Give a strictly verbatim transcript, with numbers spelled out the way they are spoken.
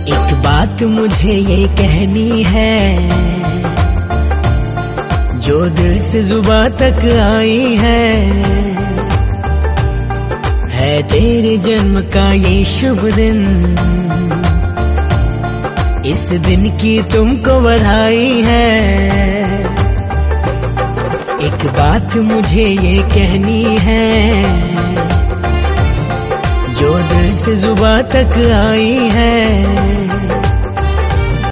एक बात मुझे ये कहनी है, जो दिल से जुबां तक आई है, है तेरे जन्म का ये शुभ दिन, इस दिन की तुमको बधाई है। एक बात मुझे ये कहनी है, जो दिल से जुबां तक आई है,